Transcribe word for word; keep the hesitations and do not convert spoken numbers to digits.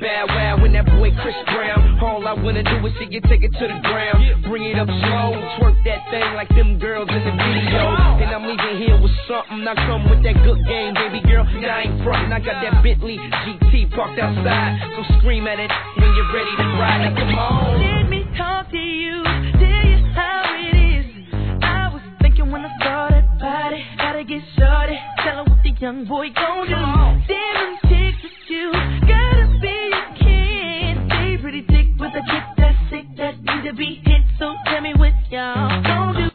Bow Wow and that boy Chris Brown. All I wanna do is see you take it to the ground. Bring it up slow, twerk that thing like them girls in the video. And I'm leaving here with something. I come with that good game, baby girl. I ain't frontin'. I got that Bentley G T parked outside. So scream at it when you're ready to ride. Now come on. Let me talk to you, tell you how it is. I was thinking when I saw that body, gotta get shorty. Tell her what the young boy gon' do. Damn them chicks with you, gotta be a kid. They pretty thick with a chick that's sick that need to be hit. So tell me what y'all